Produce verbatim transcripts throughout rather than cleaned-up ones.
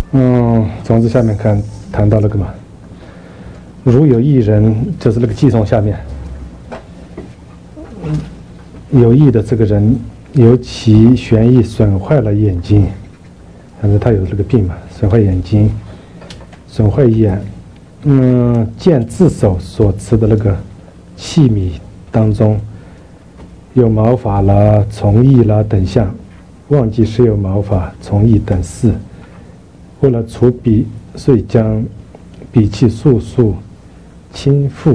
嗯，总之下面看谈到了个嘛，如有一人，就是那个寄送下面，有意的这个人，由其玄意损坏了眼睛，反正他有这个病嘛，损坏眼睛，损坏眼，嗯，见自手所持的那个器皿当中有毛发啦、虫翼啦等项，忘记是有毛发、虫翼等事，为了除彼，遂将彼器速速倾覆，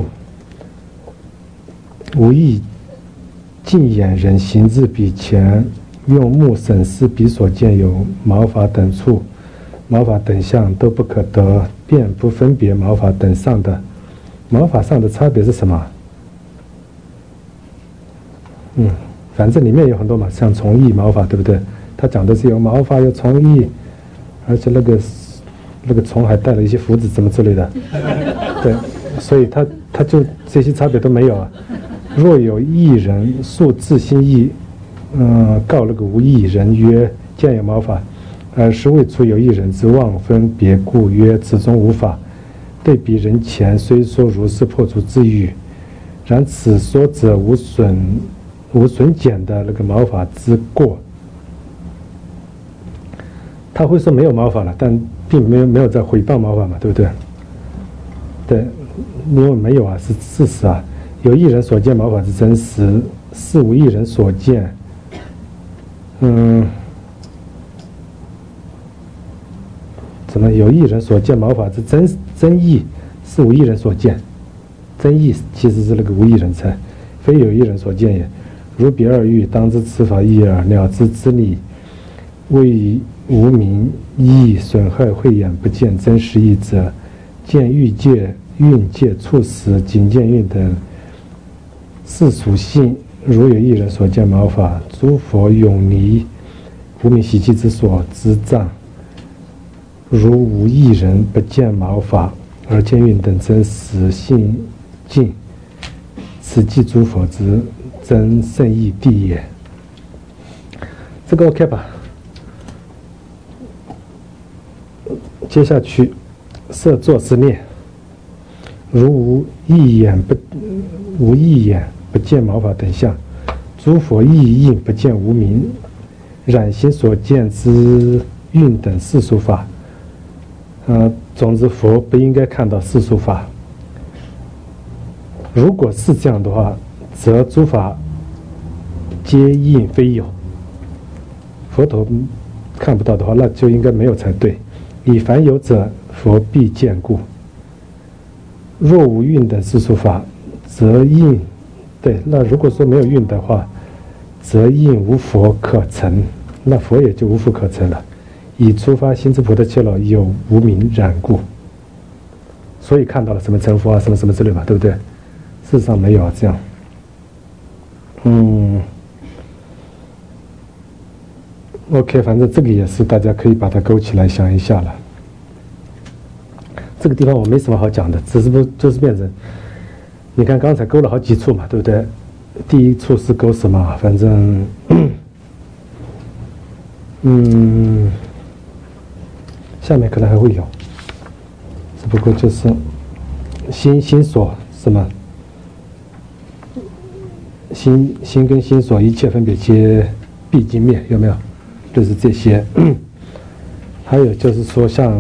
无意近眼人行至彼前，用目审视彼所见有毛发等处，毛发等项都不可得，便不分别毛发等上的。毛发上的差别是什么？嗯，反正里面有很多嘛，像虫翼、毛发，对不对？他讲的是有毛发、有虫翼，而且那个那个虫还带了一些胡子什么之类的，对，所以他他就这些差别都没有啊。若有一人素自心意，嗯，告那个无一人曰：见有毛发，而是未出有一人之妄分别故，曰：此中无法。对彼人前虽说如是破除之语，然此说者无损无损减的那个毛发之过。他会说没有毛发了，但并没有没有在毁谤毛发嘛，对不对？对，因为没有啊，是事实啊。有一人所见毛发之真实，是无一人所见。嗯，怎么有一人所见毛发之真真意，是无一人所见？真意其实是那个无一人才，非有一人所见也。如彼二欲，当知此法义耳。了知之理，为无明意损害慧眼，不见真实义者，见欲界、蕴界、处实、仅见蕴等是属性。如有一人所见毛发，诸佛永离无明习气之所之障；如无一人不见毛发，而见蕴等真实性境，此即诸佛之真圣义谛也。这个 OK 吧？接下去，色作是念，如无一眼不无一眼不见毛发等相，诸佛意应不见无明染心所见之蕴等世俗法。呃，总之佛不应该看到世俗法。如果是这样的话，则诸法皆应非有。佛陀看不到的话，那就应该没有才对。以凡有者，佛必见故。若无蕴等世俗法，则应对。那如果说没有蕴的话，则应无佛可成，那佛也就无佛可成了。以出发心之菩提切了，有无明染故，所以看到了什么成佛啊，什么什么之类吧，对不对？事实上没有啊，这样。嗯 ，OK， 反正这个也是大家可以把它勾起来想一下了。这个地方我没什么好讲的，只是不就是变成，你看刚才勾了好几处嘛，对不对？第一处是勾什么？反正，嗯，下面可能还会有，只不过就是心心所什么？心心跟心所一切分别皆必经灭，有没有？就是这些。还有就是说像，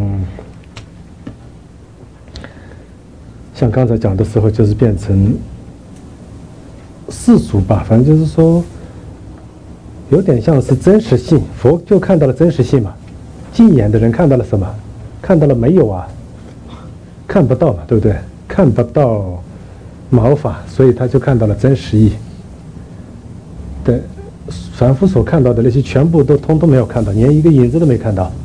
像刚才讲的时候，就是变成世俗吧，反正就是说，有点像是真实性。佛就看到了真实性嘛，近眼的人看到了什么？看到了没有啊？看不到嘛，对不对？看不到毛发，所以他就看到了真实义。对，凡夫所看到的那些全部都通通没有看到，连一个影子都没看到。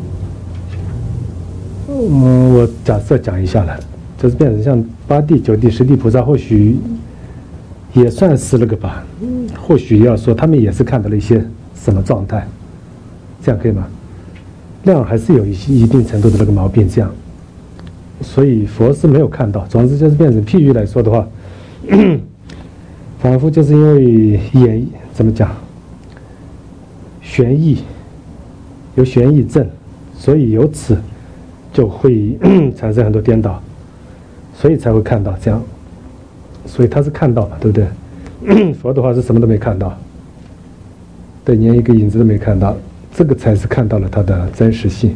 嗯，我假设讲一下了，就是变成像八地、九地、十地菩萨，或许也算是那个吧，或许要说他们也是看到了一些什么状态，这样可以吗？量还是有一些一定程度的那个毛病，这样，所以佛是没有看到。总之就是变成譬喻来说的话。仿佛就是因为眼怎么讲，玄意有玄意症， 所以由此就会产生很多颠倒，所以才会看到这样，所以他是看到嘛，对不对？佛的话是什么都没看到，对，连一个影子都没看到，这个才是看到了它的真实性。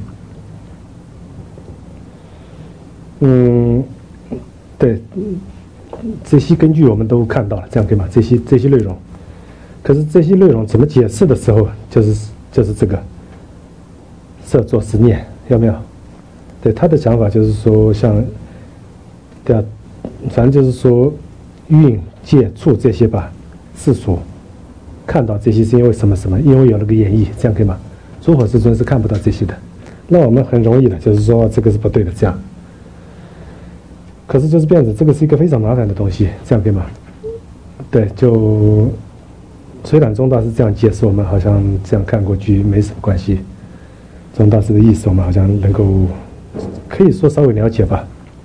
嗯，对，这些根据我们都看到了，这样可以吗？这些这些内容，可是这些内容怎么解释的时候，就是就是这个摄作思念，有没有？对，他的想法就是说，像对啊，反正就是说，运界处这些吧，世俗看到这些是因为什么什么？因为有了个演绎，这样可以吗？诸佛世尊是看不到这些的，那我们很容易的，就是说这个是不对的，这样。可是就是变成这个是一个非常麻烦的东西，这样可以吗？对，就虽然宗大师这样解释，我们好像这样看过去没什么关系。宗大师的意思，我们好像能够可以说稍微了解吧。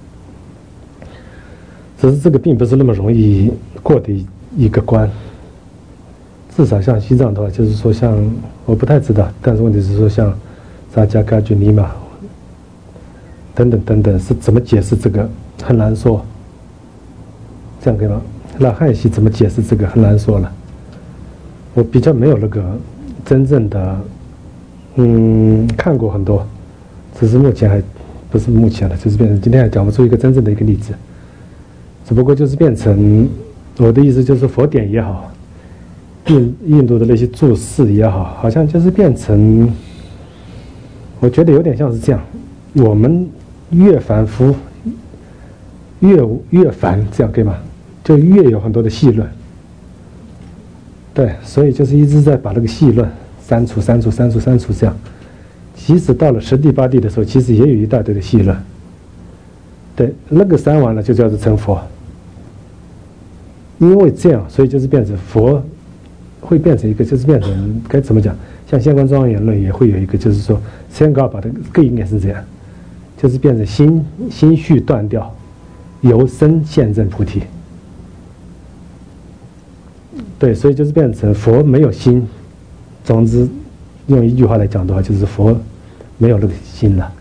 只是这个并不是那么容易过的一个关。至少像西藏的话，就是说像我不太知道，但是问题是说像萨迦嘎举尼玛等等等等是怎么解释这个？很难说，这样可以吗？那汉系怎么解释这个很难说了。我比较没有那个真正的，嗯，看过很多，只是目前还不是目前了，就是变成今天还讲不出一个真正的一个例子。只不过就是变成我的意思就是佛典也好，印印度的那些注释也好，好像就是变成，我觉得有点像是这样，我们越凡夫。越越烦，这样可以吗？就越有很多的细论，对，所以就是一直在把那个细论删除、删除、删除、删除，这样。即使到了十地八地的时候，其实也有一大堆的细论，对，那个删完了就叫做成佛。因为这样，所以就是变成佛，会变成一个，就是变成该怎么讲？像《相关庄严论》也会有一个，就是说，先搞把它更应该是这样，就是变成心心绪断掉。由身现证菩提，对，所以就是变成佛没有心。总之，用一句话来讲的话，就是佛没有那个心了。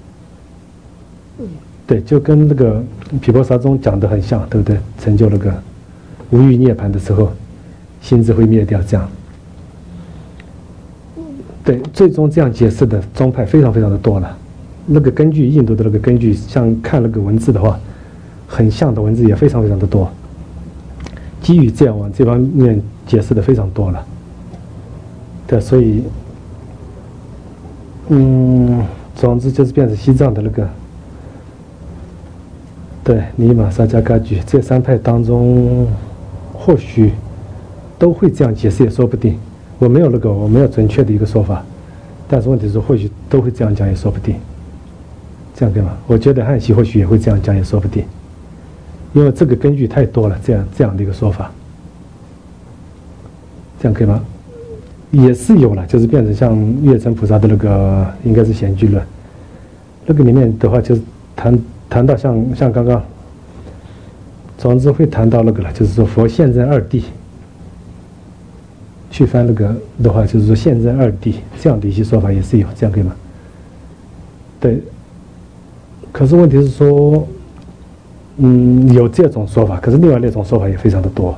对，就跟那个毗婆沙宗讲的很像，对不对？成就那个无欲涅槃的时候，心智会灭掉，这样。对，最终这样解释的宗派非常非常的多了。那个根据印度的那个根据，像看那个文字的话。很像的文字也非常非常的多，基于这样往这方面解释的非常多了，对，所以，嗯，总之就是变成西藏的那个，对，尼玛萨迦嘎举这三派当中，或许都会这样解释也说不定，我没有那个我没有准确的一个说法，但是问题是或许都会这样讲也说不定，这样对吗？我觉得汉系或许也会这样讲也说不定。因为这个根据太多了，这样这样的一个说法，这样可以吗？也是有了，就是变成像月城菩萨的那个，应该是显具论，那个里面的话就是谈谈到像像刚刚，总之会谈到那个了，就是说佛现在二谛，去翻那个的话，就是说现在二谛这样的一些说法也是有，这样可以吗？对，可是问题是说。嗯，有这种说法，可是另外那种说法也非常的多。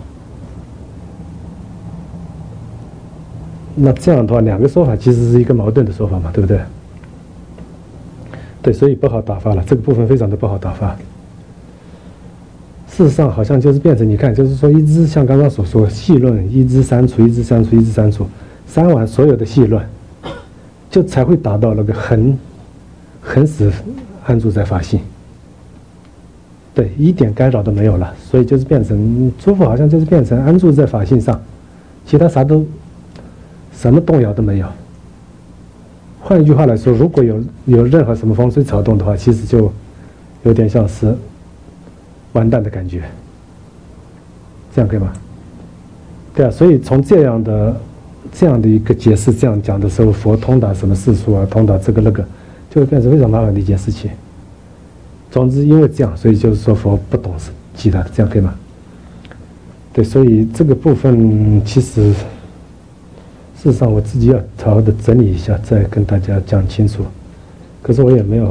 那这样的话，两个说法其实是一个矛盾的说法嘛，对不对？对，所以不好打发了，这个部分非常的不好打发。事实上，好像就是变成你看，就是说一直像刚刚所说，细论一直删除，一直删除，一直删除，删完所有的细论，就才会达到那个很很死安住在法性。对，一点干扰都没有了，所以就是变成诸佛好像就是变成安住在法性上，其他啥都什么动摇都没有。换一句话来说，如果有有任何什么风吹草动的话，其实就有点像是完蛋的感觉，这样可以吗？对啊，所以从这样的这样的一个解释这样讲的时候，佛通达什么世俗啊，通达这个那个，就会变成非常麻烦的一件事情。总之，因为这样，所以就是说佛不懂是其他的，这样可以吗？对，所以这个部分其实事实上我自己要好好的整理一下，再跟大家讲清楚。 可是我也没有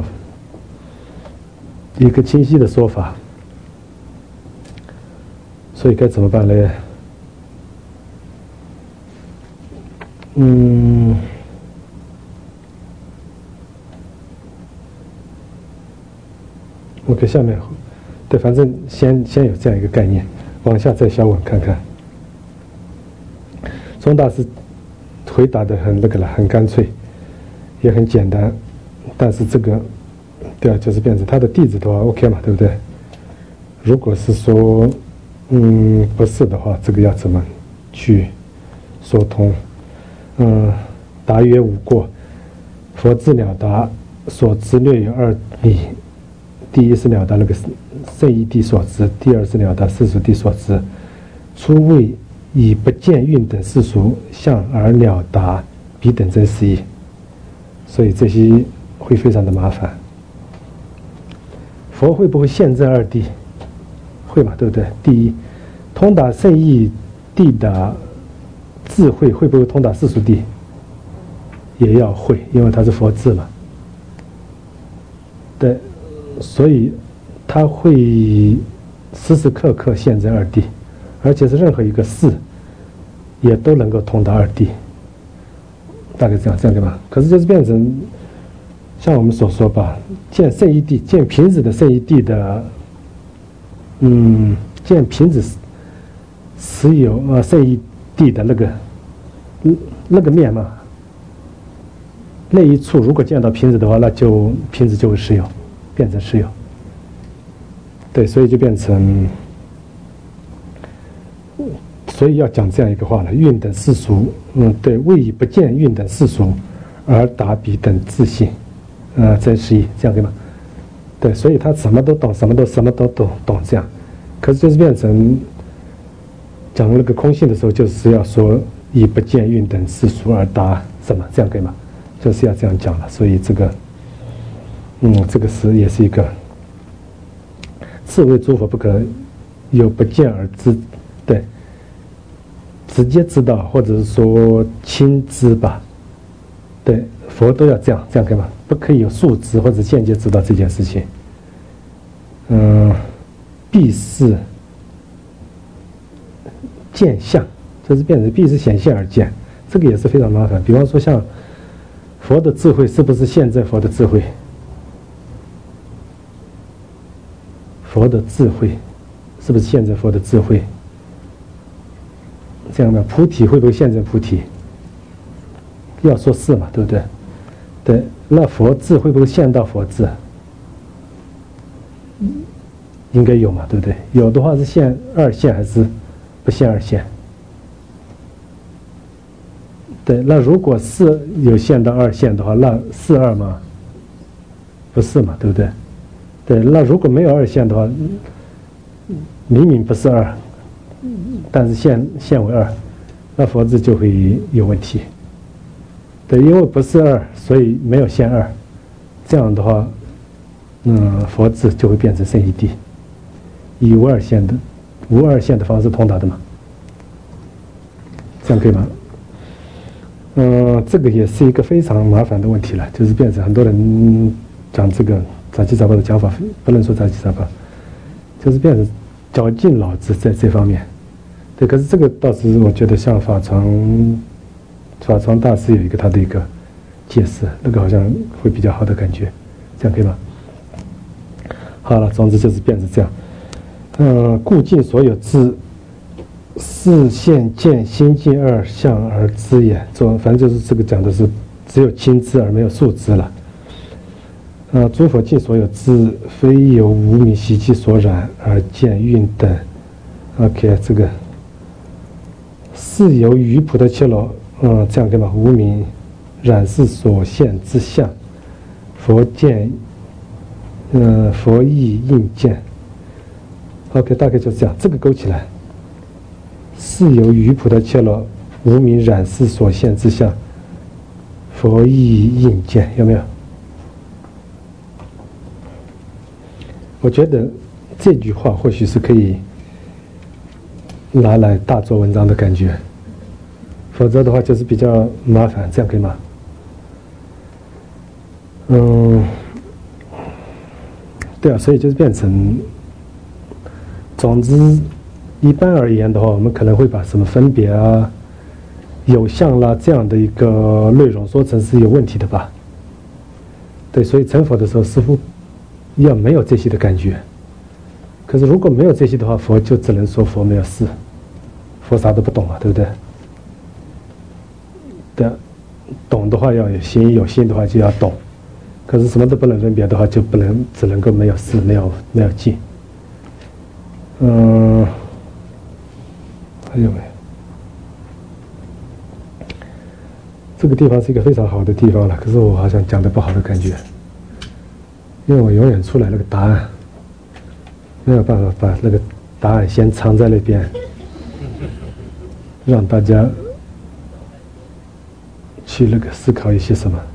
一个清晰的说法，所以该怎么办呢？嗯，我给下面，对，反正先先有这样一个概念，往下再小问看看。宗大师回答的很那个了，很干脆，也很简单，但是这个，对啊，就是变成他的弟子的话 ，OK 嘛，对不对？如果是说，嗯，不是的话，这个要怎么去说通？嗯，答曰无过。佛智了达所知略有二理：第一是了达那个圣义谛所知，第二是了达世俗谛所知。初为以不见蕴等世俗相而了达彼等真实义，所以这些会非常的麻烦。佛会不会现证二谛？会嘛，对不对？第一，通达圣义谛的智慧会不会通达世俗谛？也要会，因为它是佛智嘛。对，所以他会时时刻刻现证二谛，而且是任何一个事也都能够通达二谛。大概这样，这样对吧？可是就是变成像我们所说吧，见圣义谛，见瓶子的圣义谛的，嗯，见瓶子实有呃圣义谛的那个那个面嘛。那一处如果见到瓶子的话，那就瓶子就会实有，变成实有。对，所以就变成，所以要讲这样一个话了：蕴等世俗，嗯，对，为以不见蕴等世俗而达彼等自性，呃，真实义，这样对吗？对，所以他什么都懂，什么都什么都懂懂这样。可是就是变成讲那个空性的时候，就是要说以不见蕴等世俗而达什么，这样可以吗？就是要这样讲了，所以这个，嗯，这个是也是一个，是为诸佛不可有不见而知，对，直接知道或者是说亲知吧，对，佛都要这样，这样可以吗？不可以有数知或者间接知道这件事情。嗯，必是见相，就是变成必是显现而见，这个也是非常麻烦。比方说像佛的智慧是不是现证佛的智慧？佛的智慧是不是现证佛的智慧？这样的菩提会不会现证菩提？要说是嘛，对不对？对，那佛智会不会现到佛智？应该有嘛，对不对？有的话是现二现还是不现二现？对，那如果是有现到二现的话，那是二吗？不是嘛，对不对？对，那如果没有二现的话，明明不是二，但是现现为二，那佛智就会有问题。对，因为不是二，所以没有现二，这样的话，嗯，佛智就会变成圣义谛，以无二现的无二现的方式通达的嘛，这样可以吗？嗯，这个也是一个非常麻烦的问题了，就是变成很多人讲这个杂七杂八的讲法，不能说杂七杂八，就是变成绞尽脑汁在这方面。对，可是这个倒是我觉得像法传法传大师有一个他的一个解释，那个好像会比较好的感觉，这样可以吗？好了，总之就是变成这样。嗯，故尽所有智。视现见心境二相而知也，这反正就是这个讲的是只有亲知而没有数知了。呃，诸佛尽所有智，非由无明习气所染而见蕴等。OK， 这个是由于菩提伽罗，嗯，这样对吧？无明染是所现之相，佛见，嗯、呃，佛意应见。OK， 大概就是这样，这个勾起来。是由于菩提伽罗无明染是所现之相，佛意应见，有没有？我觉得这句话或许是可以拿来大做文章的感觉，否则的话就是比较麻烦，这样可以吗？ 嗯，对啊，所以就是变成，总之，一般而言的话，我们可能会把什么分别啊、有相啦这样的一个内容说成是有问题的吧。对，所以成佛的时候似乎要没有这些的感觉。可是如果没有这些的话，佛就只能说佛没有事，佛啥都不懂啊，对不对？对，懂的话要有心，有心的话就要懂。可是什么都不能分别的话，就不能只能够没有事，没有没有境。嗯，还有没有？这个地方是一个非常好的地方了，可是我好像讲的不好的感觉，因为我永远出来那个答案，没有办法把那个答案先藏在那边，让大家去那个思考一些什么。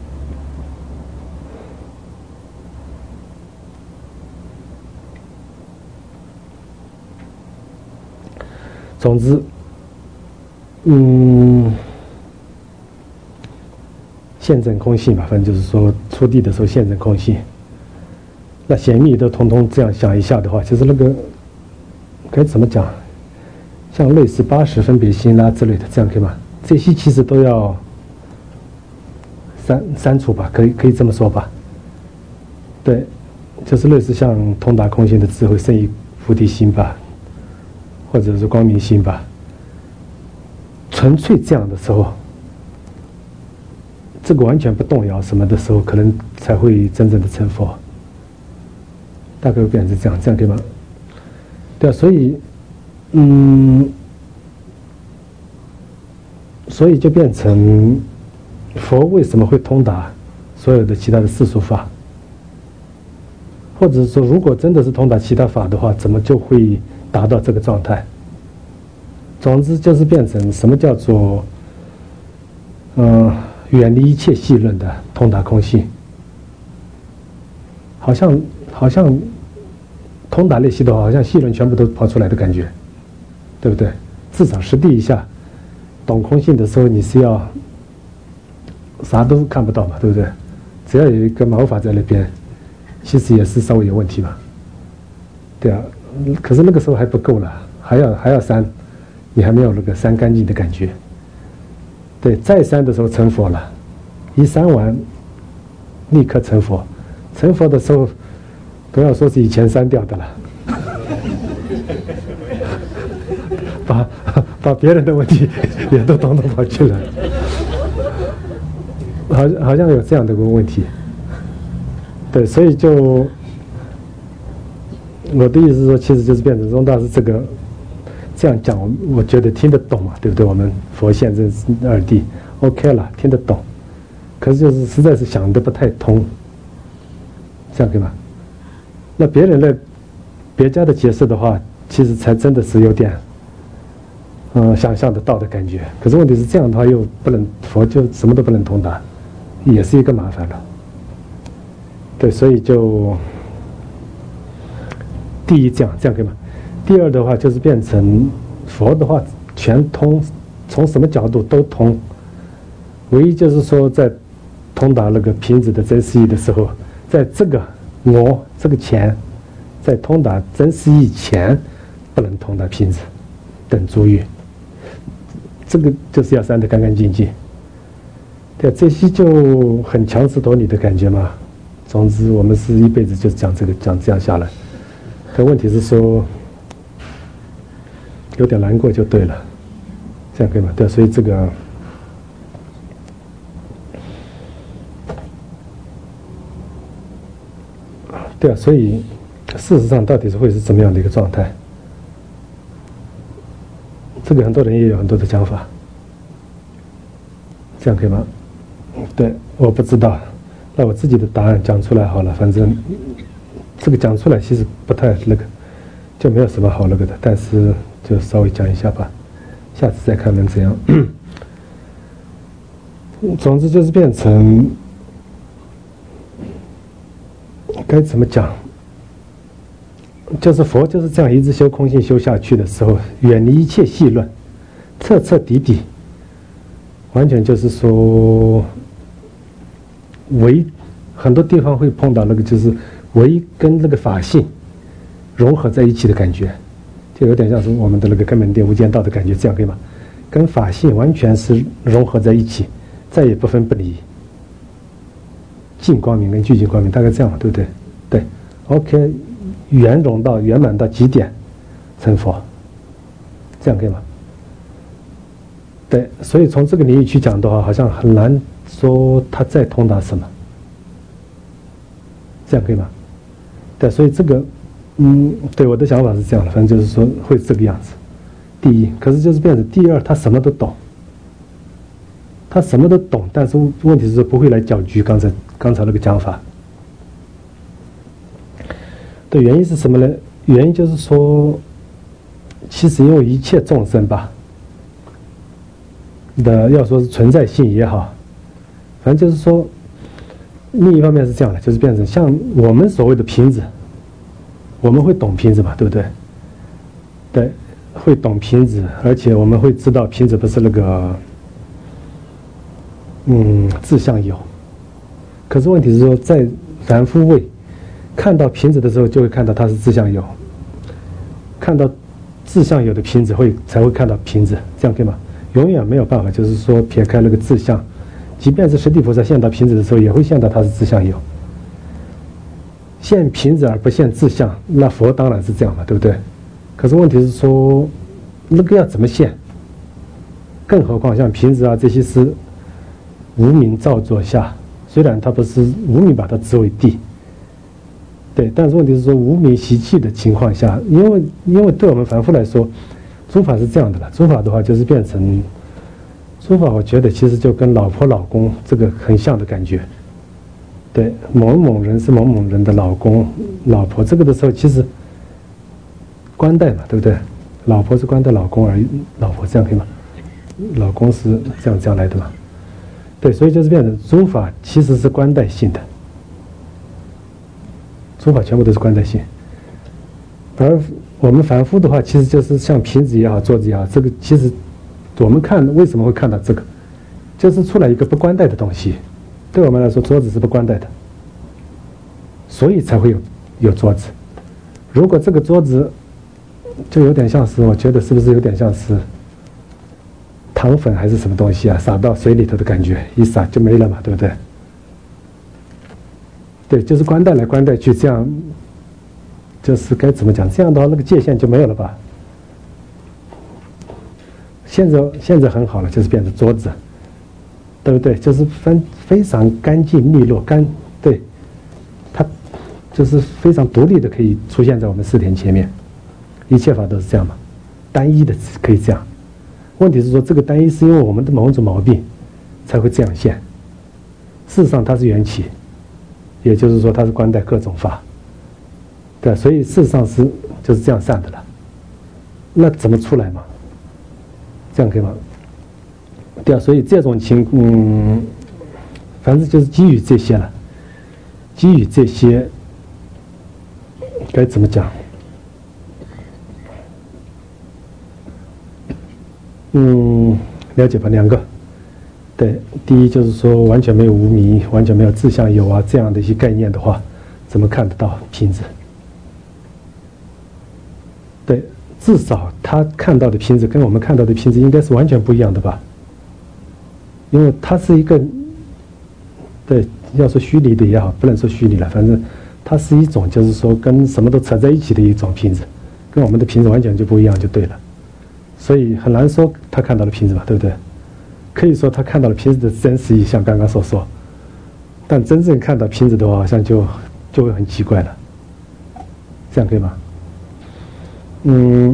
总之，嗯。现证空性嘛，反正就是说出地的时候现证空性。那显密都统统这样想一下的话，其实那个该怎么讲？像类似八十分别心啦之类的，这样可以吗？这些其实都要删删除吧，可以可以这么说吧。对，就是类似像通达空性的智慧胜于菩提心吧，或者是光明心吧。纯粹这样的时候。这个完全不动摇什么的时候，可能才会真正的成佛。大概会变成这样，这样可以吗？对啊，所以，嗯，所以就变成佛为什么会通达所有的其他的世俗法？或者说，如果真的是通达其他法的话，怎么就会达到这个状态？总之就是变成什么叫做，嗯、呃。远离一切细论的通达空性，好像好像通达类系的话，好像细论全部都跑出来的感觉，对不对？至少实地一下，懂空性的时候，你是要啥都看不到嘛，对不对？只要有一个毛发在那边，其实也是稍微有问题嘛。对啊，可是那个时候还不够了，还要还要删，你还没有那个删干净的感觉。对，再删的时候成佛了，一删完，立刻成佛。成佛的时候，不要说是以前删掉的了，把把别人的问题也都统统跑去了，好像好像有这样的一个问题。对，所以就我的意思是说，其实就是变成宗大师这个。这样讲，我我觉得听得懂嘛，对不对？我们佛现真二谛 ，OK 了，听得懂。可是就是实在是想的不太通，这样可以吗？那别人的别家的解释的话，其实才真的是有点，嗯、呃，想象得到的感觉。可是问题是这样的话，又不能佛就什么都不能通达，也是一个麻烦了。对，所以就第一这样这样可以吗？第二的话就是变成佛的话全通，从什么角度都通，唯一就是说在通达那个瓶子的真实义的时候，在这个我这个前，在通达真实义前不能通达瓶子等诸欲，这个就是要删得干干净净。对，这些就很强词夺理的感觉嘛。总之我们是一辈子就讲这个讲这样下来，可问题是说有点难过就对了，这样可以吗？对，所以这个对啊，所以事实上到底是会是怎么样的一个状态？这个很多人也有很多的讲法，这样可以吗？对，我不知道，那我自己的答案讲出来好了，反正这个讲出来其实不太那个，就没有什么好那个的，但是就稍微讲一下吧，下次再看能怎样。总之就是变成该怎么讲，就是佛就是这样一直修空性修下去的时候，远离一切细论，彻彻底底，完全就是说唯很多地方会碰到那个就是唯跟那个法性融合在一起的感觉，就有点像是我们的那个根本点无间道的感觉，这样可以吗？跟法性完全是融合在一起，再也不分不离。净光明跟具净光明大概这样嘛，对不对？对 ，OK， 圆融到圆满到极点成佛，这样可以吗？对，所以从这个领域去讲的话，好像很难说他在通达什么，这样可以吗？对，所以这个，嗯，对，我的想法是这样的，反正就是说会这个样子。第一，可是就是变成第二，他什么都懂，他什么都懂，但是问题是说不会来搅局刚才刚才那个讲法。对，原因是什么呢？原因就是说，其实因为一切众生吧的，要说是存在性也好，反正就是说，另一方面是这样的，就是变成像我们所谓的瓶子，我们会懂瓶子嘛，对不对？对，会懂瓶子，而且我们会知道瓶子不是那个，嗯，自相有。可是问题是说，在凡夫位看到瓶子的时候，就会看到它是自相有；看到自相有的瓶子会才会看到瓶子，这样可以吗？永远没有办法，就是说撇开那个自相，即便是十地菩萨现到瓶子的时候，也会现到它是自相有。现瓶子而不现自相，那佛当然是这样嘛，对不对？可是问题是说，那个要怎么现？更何况像瓶子啊这些是无明造作下，虽然它不是无明把它执为地，对，但是问题是说无明习气的情况下，因为因为对我们凡夫来说，诸法是这样的了。诸法的话就是变成，诸法我觉得其实就跟老婆老公这个很像的感觉。对，某某人是某某人的老公老婆，这个的时候其实官代嘛，对不对？老婆是官代老公而已，老婆这样可以吗？老公是这样这样来的嘛？对，所以就是变成诸法其实是官代性的，诸法全部都是官代性，而我们凡夫的话，其实就是像瓶子也好，桌子也好，这个其实我们看为什么会看到这个，就是出来一个不官代的东西。对我们来说，桌子是不官代的，所以才会有有桌子。如果这个桌子就有点像是，我觉得是不是有点像是糖粉还是什么东西啊，撒到水里头的感觉，一撒就没了嘛，对不对？对，就是官代来官代去，这样就是该怎么讲？这样的话，那个界限就没有了吧？现在现在很好了，就是变成桌子。对不对？就是分非常干净利落，干对，它就是非常独立的，可以出现在我们四田前面。一切法都是这样嘛，单一的可以这样。问题是说，这个单一是因为我们的某种毛病才会这样现。事实上，它是缘起，也就是说，它是观待各种法。对，所以事实上是就是这样散的了。那怎么出来嘛？这样可以吗？对啊，所以这种情，嗯，反正就是基于这些了，基于这些，该怎么讲？嗯，了解吧？两个，对，第一就是说完全没有无明，完全没有自相有啊这样的一些概念的话，怎么看得到瓶子？对，至少他看到的瓶子跟我们看到的瓶子应该是完全不一样的吧？因为它是一个，对，要说虚拟的也好，不能说虚拟了，反正它是一种就是说跟什么都扯在一起的一种瓶子，跟我们的瓶子完全就不一样，就对了。所以很难说他看到了瓶子嘛，对不对？可以说他看到了瓶子的真实意，像刚刚所说，但真正看到瓶子的话，好像就就会很奇怪了。这样可以吗？嗯。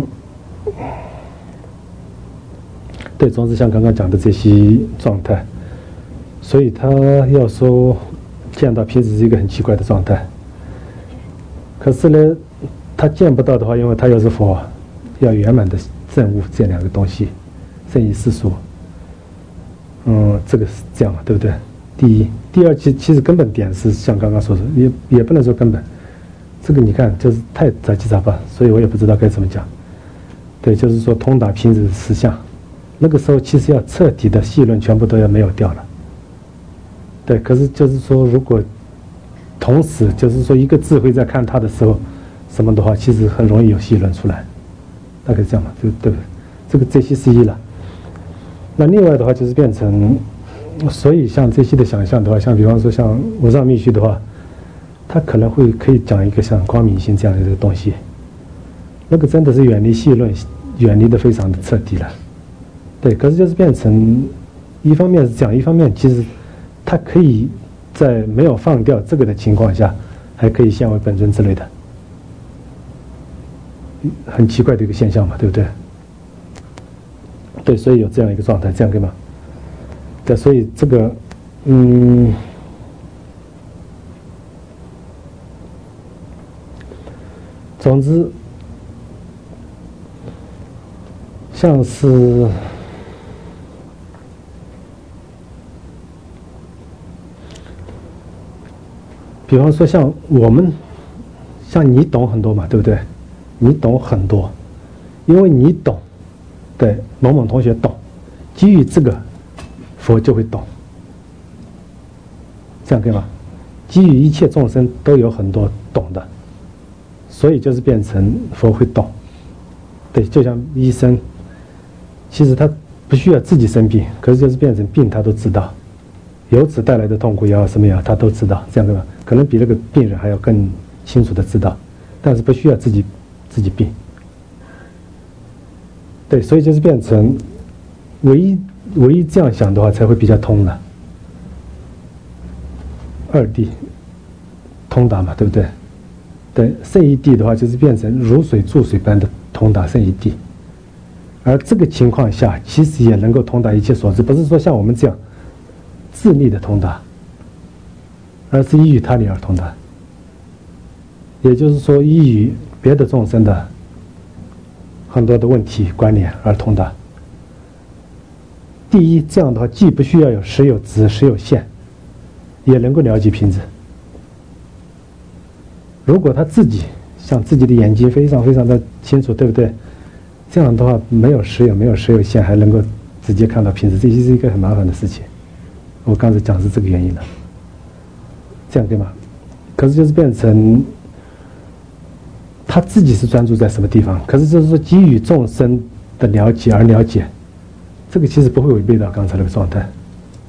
对，总之像刚刚讲的这些状态，所以他要说见到瓶子是一个很奇怪的状态。可是呢，他见不到的话，因为他又是佛，要圆满的证悟这两个东西，正义世俗。嗯，这个是这样嘛，对不对？第一，第二，其其实根本点是像刚刚说的，也也不能说根本，这个你看就是太杂七杂八，所以我也不知道该怎么讲。对，就是说通达瓶子的实相。那个时候其实要彻底的细论全部都要没有掉了。对，可是就是说，如果同时就是说一个智慧在看它的时候，什么的话，其实很容易有戏论出来，大概这样嘛，就对不对？这个这些是一了。那另外的话就是变成，所以像这些的想象的话，像比方说像无上密续的话，它可能会可以讲一个像光明心这样的这个东西，那个真的是远离戏论，远离的非常的彻底了。对，可是就是变成，一方面是讲，一方面其实它可以在没有放掉这个的情况下，还可以现为本尊之类的，很奇怪的一个现象嘛，对不对？对，所以有这样一个状态，这样对吗？对，所以这个，嗯，总之，像是，比方说像我们，像你懂很多嘛，对不对？你懂很多，因为你懂。对，某某同学懂，基于这个，佛就会懂，这样对吗？基于一切众生都有很多懂的，所以就是变成佛会懂。对，就像医生，其实他不需要自己生病，可是就是变成病他都知道，由此带来的痛苦也好什么也好，他都知道，这样对吧？可能比那个病人还要更清楚的知道，但是不需要自己自己病。对，所以就是变成，唯一唯一这样想的话，才会比较通了。二谛通达嘛，对不对？对，圣一谛的话，就是变成如水注水般的通达圣一谛。而这个情况下，其实也能够通达一切所知，不是说像我们这样自立的通达，而是依于他理而通达。也就是说，依于别的众生的很多的问题关联而通达。第一，这样的话既不需要有实有执、实有现，也能够了解瓶子。如果他自己像自己的眼睛非常非常的清楚，对不对？这样的话没有实有、没有实有现，还能够直接看到瓶子，这是一个很麻烦的事情。我刚才讲是这个原因了，这样对吗？可是就是变成他自己是专注在什么地方，可是就是说基于众生的了解而了解，这个其实不会违背到刚才那个状态，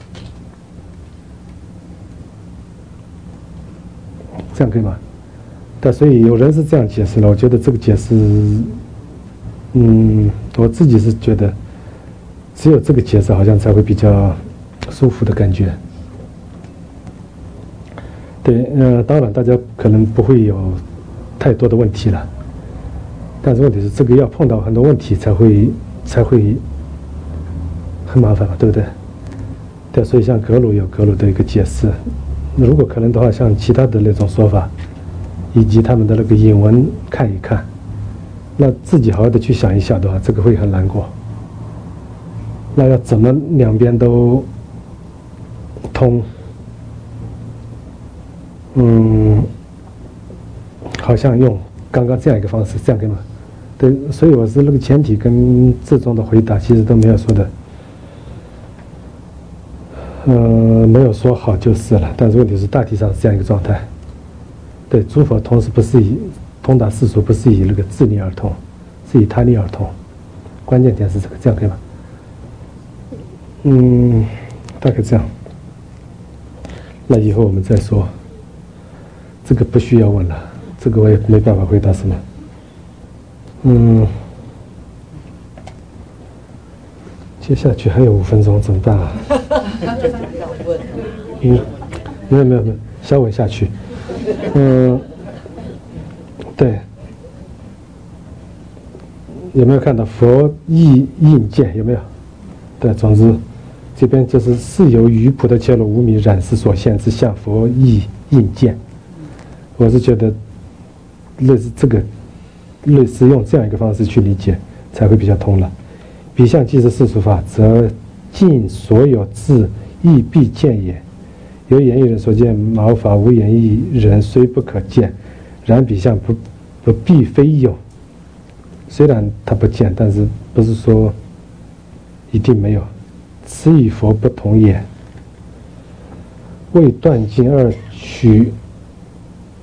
这样可以吗？对，所以有人是这样解释了，我觉得这个解释，嗯，我自己是觉得只有这个解释好像才会比较舒服的感觉。对，呃，当然大家可能不会有太多的问题了，但是问题是这个要碰到很多问题才会才会很麻烦嘛，对不对？对，所以像格鲁有格鲁的一个解释，如果可能的话，像其他的那种说法，以及他们的那个引文看一看，那自己好好的去想一下的话，这个会很难过。那要怎么两边都通？嗯。好像用刚刚这样一个方式，这样对吗？对，所以我是那个前提跟这种的回答其实都没有说的，呃，没有说好就是了。但是问题是大体上是这样一个状态。对，诸佛同时不是以通达世俗，不是以那个自利而通，是以他利而通。关键点是这个，这样可以吗？嗯，大概这样。那以后我们再说，这个不需要问了。这个我也没办法回答什么。嗯，接下去还有五分钟，怎么办啊？嗯，没有没有没有，消稳下去。嗯，对，有没有看到佛意印见？有没有？对，总之这边就是是由于普的切罗无米染识所现之相，佛意印见。我是觉得。类似这个，类似用这样一个方式去理解，才会比较通了。彼相即是世俗法，则尽所有智亦必见也。有言一人所见毛发，无言一人虽不可见，然彼相不不必非有。虽然他不见，但是不是说一定没有。此与佛不同也。为断尽二取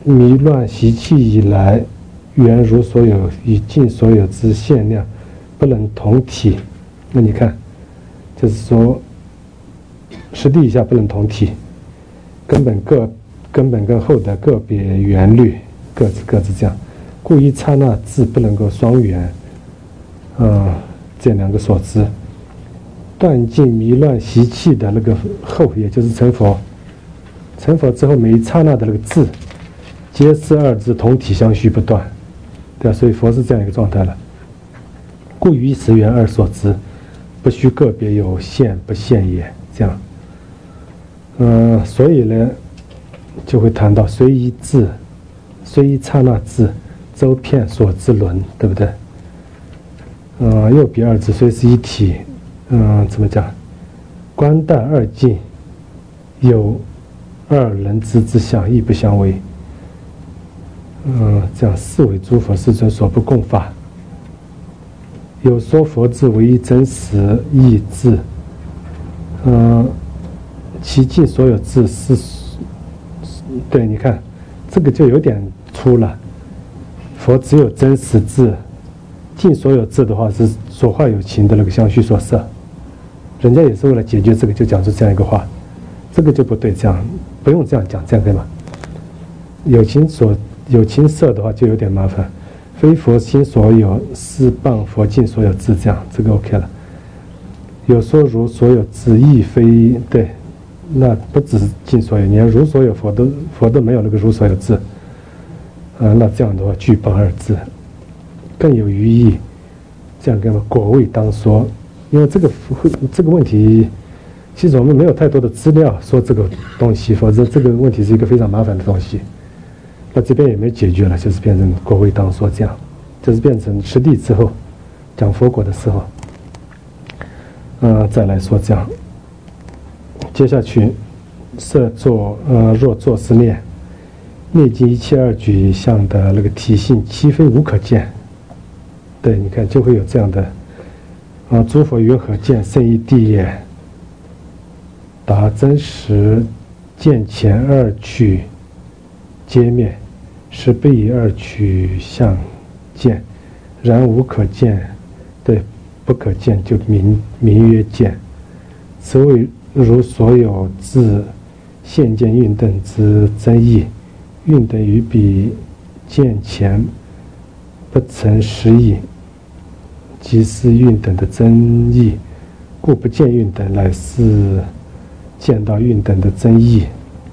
迷乱习气以来，原如所有与尽所有之限量，不能同体。那你看，就是说，实地以下不能同体，根本各根本跟后的个别缘律各自各自这样，故一刹那智不能够双缘。呃，这两个所知，断尽迷乱习气的那个后，也就是成佛。成佛之后，每一刹那的那个智，皆是二智同体相续不断，对吧？所以佛是这样一个状态了。故于十缘二所知，不须个别有限不现也。这样，嗯、呃，所以呢，就会谈到虽一智，虽一刹那智，周遍所知轮，对不对？呃，又比二智虽是一体，嗯、呃，怎么讲？观待二境，有二人知之相，亦不相违。嗯、呃，这样四为诸佛世尊所不共法。有说佛智唯一真实义智，嗯、呃，其尽所有智是，对，你看，这个就有点粗了。佛只有真实智，尽所有智的话是所化有情的那个相续所摄，人家也是为了解决这个，就讲出这样一个话，这个就不对，这样不用这样讲，这样可以吗？有情所有情摄的话就有点麻烦。非佛心所有，是谤佛尽所有智，这样这个 OK 了。有说如所有智，亦非对，那不只是尽所有，连如所有佛都佛都没有那个如所有智，啊、呃，那这样的话具谤二智，更有余意。这样跟果位当说，因为这个这个问题，其实我们没有太多的资料说这个东西，否则这个问题是一个非常麻烦的东西。那这边也没解决了，就是变成果位当说这样，就是变成实地之后讲佛果的时候，呃，再来说这样。接下去，设作呃若作是念，灭尽一切二举相的那个体性，其非无可见。对，你看就会有这样的啊、呃，诸佛云何见胜义谛也？答真实见前二取皆灭。是不以二取相见，然无可见，对，不可见就名名曰见。此谓如所有自现见运等之真义，运等于彼见前不曾实义，即是运等的真义，故不见运等，乃是见到运等的真义。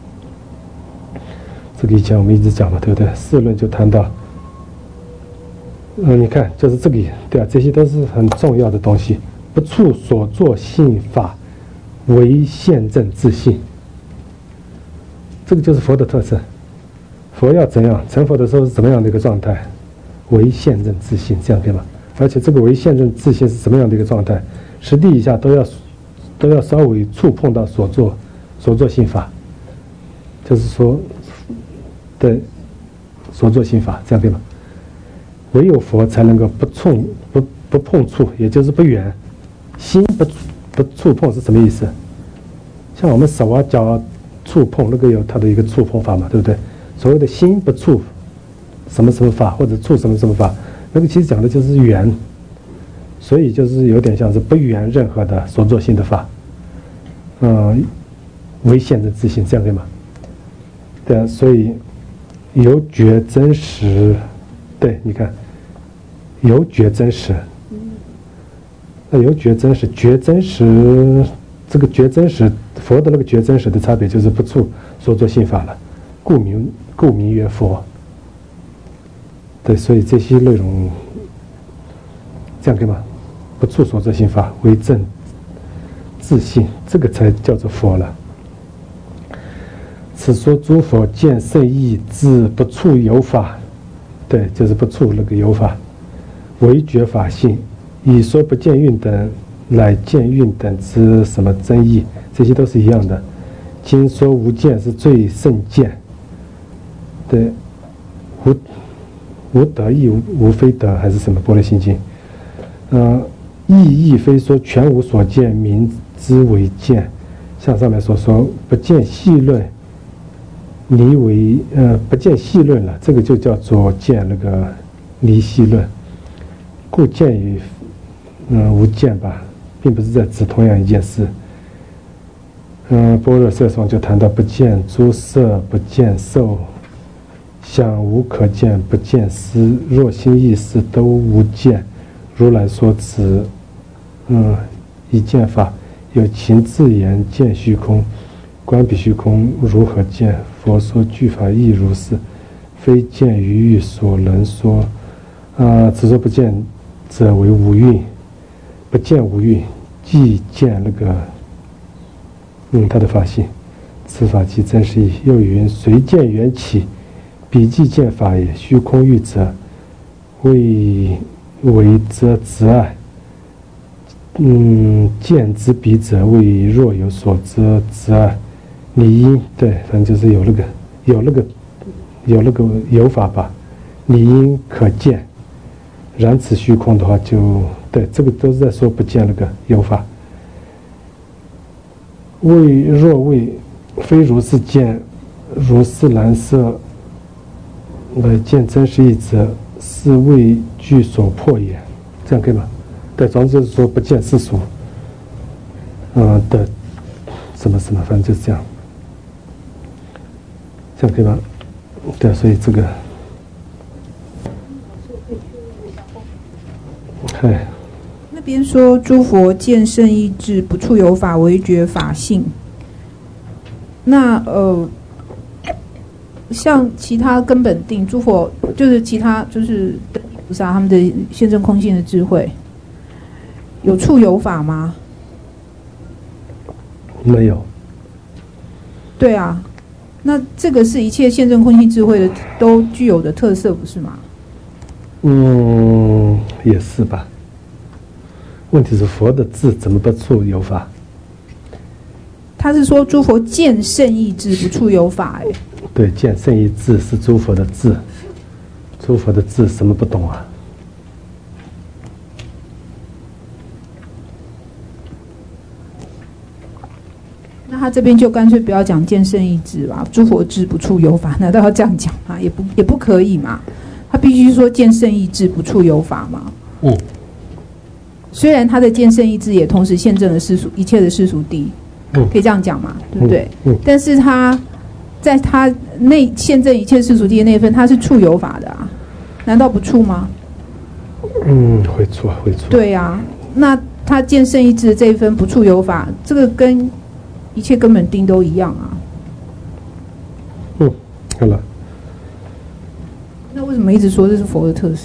这个以前我们一直讲嘛，对不对？四论就谈到，嗯，你看，就是这个，对啊，这些都是很重要的东西。不触所作性法，为现证自性。这个就是佛的特色。佛要怎样成佛的时候是怎么样的一个状态？为现证自性，这样对吗？而且这个为现证自性是什么样的一个状态？实地以下都要都要稍微触碰到所作所作性法，就是说。的所作性法，这样对吗？唯有佛才能够不触不不碰触，也就是不缘，心不不触碰是什么意思？像我们手啊脚啊触碰，那个有它的一个触碰法嘛，对不对？所谓的心不触什么什么法，或者触什么什么法，那个其实讲的就是缘，所以就是有点像是不缘任何的所作性的法，嗯、呃，为现的自性，这样对吗？对啊，所以。有觉真实，对，你看，有觉真实，那有觉真实，觉真实，这个觉真实，佛的那个觉真实的差别就是不触所作性法了，故名故名曰佛。对，所以这些内容，这样对吗？不触所作性法，为正自性，这个才叫做佛了。此说诸佛见胜义智不触有法，对，就是不触那个有法，唯觉法性。以说不见运等，乃见运等之什么真义，这些都是一样的。今说无见是最胜见，对，无无得意无无非得还是什么般若心经，呃，意亦非说全无所见，名之为见。像上面所说不见细论。 离为呃不见细论了，这个就叫做见那个离细论。故见与嗯、呃、无见吧，并不是在指同样一件事。嗯、呃，般若色中就谈到不见诸色，不见受。想无可见，不见思，若心意识都无见。如来说此，嗯，一见法，有情自言见虚空，观彼虚空如何见？佛说具法亦如是，非见于欲所能说。啊、呃，此说不见者为无蕴，不见无蕴，即见那个，嗯，他的法性，此法即真实义。又云：随见缘起。彼即见法也，虚空欲者，为为则执爱。嗯，见之彼者，为若有所遮执爱。理应对，反正就是有那个有那个有那个有法吧，理应可见。然此虚空的话就，就对这个都是在说不见那个有法。为若为非如是见，如是蓝色。来见真实义者，是为具所破也，这样可以吗？对，总之就是说不见世俗，嗯、呃、的什么什么，反正就是这样，这样可以吗？对，所以这个，哎， 那边说诸佛见圣义智，不处有法，唯觉法性。那呃。像其他根本定，诸佛就是其他就是菩萨他们的现证空性的智慧，有处有法吗？ 没有。 对啊，那这个是一切现证空性智慧的都具有的特色，不是吗？ 嗯，也是吧。问题是佛的智怎么不处有法？ 他是说诸佛见圣义智，不处有法，哎。 对，见圣义智是诸佛的智，诸佛的智什么不懂啊？ 那他这边就干脆不要讲见圣义智吧，诸佛智不处有法，难道要这样讲吗？也不也不可以嘛，他必须说见圣义智不处有法嘛。 嗯。 虽然他的见圣义智也同时现证了世俗一切的世俗谛，嗯，可以这样讲嘛，对不对？嗯。嗯但是他。在他内现证一切世俗谛的那份，他是处有法的啊，难道不处吗？ 嗯，会处啊，会处。 对啊，那他见圣义智的这一分不处有法，这个跟一切根本定都一样啊。 嗯，好了。 那为什么一直说这是佛的特色？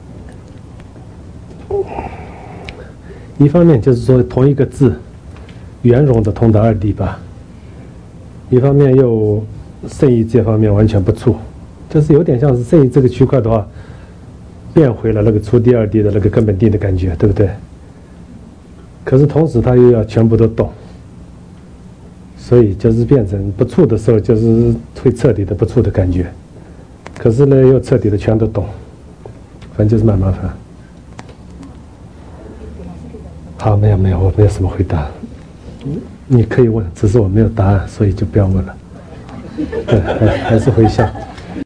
一方面就是说同一个字，圆融的通达二谛吧；一方面又。圣义这方面完全不处，就是有点像是圣义这个区块的话，变回了那个初地二谛的那个根本定的感觉，对不对？可是同时他又要全部都懂，所以就是变成不处的时候，就是会彻底的不处的感觉。可是呢，又彻底的全都懂，反正就是蛮麻烦。好，没有没有，我没有什么回答。你可以问，只是我没有答案，所以就不要问了。对，还还是回向。